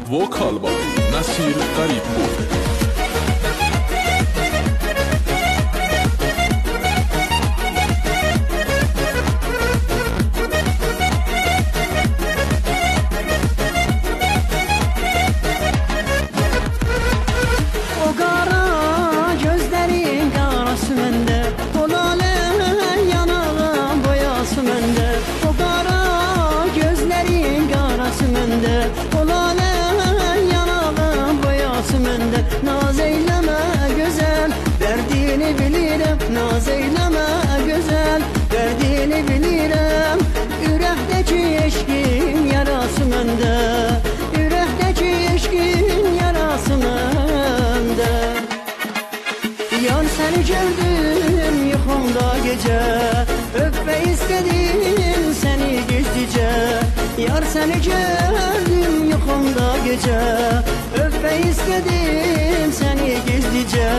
vokal bari Nasir Garipur. Naz eyleme güzel, derdini bilirim. Naz eyleme güzel, derdini bilirim. Ürəkdəki eşkin yarası məndə, ürəkdəki eşkin yarası məndə. Yan səni gördüm yuxumda gecə, öpmək istədim səni gizlicə. Yar səni gördüm yuxumda gecə, öpmək istədim səni gizlicə.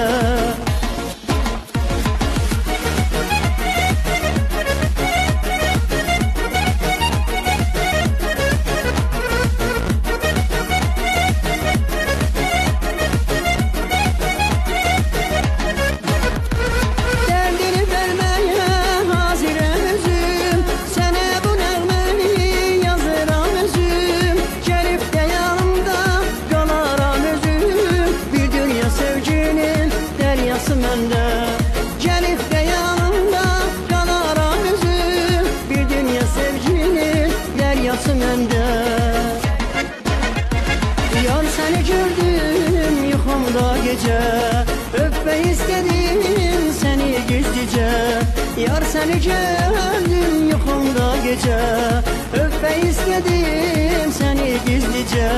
Dərdini verməyə hazirəm özüm, sənə bu nəğməni yazıram özüm. Gəlib də yanımda qalaram özüm, bir dünya sevginin dəryası məndə. Gəlib də yanımda qalaram özüm, bir dünya sevginin dəryası məndə. Yar səni gördüm yuxumda gecə, öpmək istədim səni gizlicə. Yar səni gördüm yuxumda gecə, öpmək istədim səni gizlicə.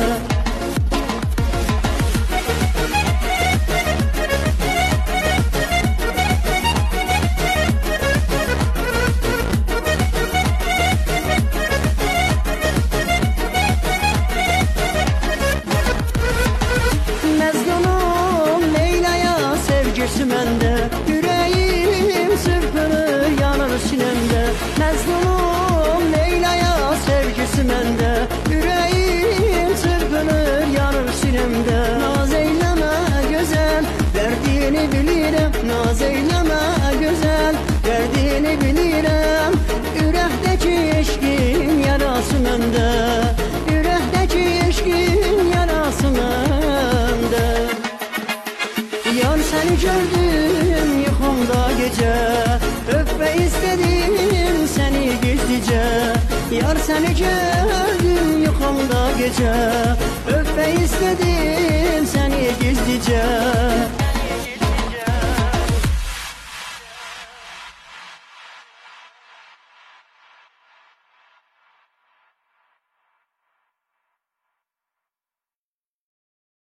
Məzlumum Leylaya sevgisi məndə, ürəyim sırpınır yanır sinəmdə. Məzlumum Leylaya sevgisi məndə, ürəyim sırpınır yanır sinəmdə. Naz eyləmə gözəl, dərdini bilirəm. Naz eyləmə gözəl, dərdini bilirəm. Ürəkdəki eşkin yarası məndə, ürəkdəki eşkin yarası məndə. Yar səni gördüm yuxumda gecə, öpmək istədim səni gizlicə. Yar səni gördüm yuxumda gecə, öpmək istədim səni gizlicə.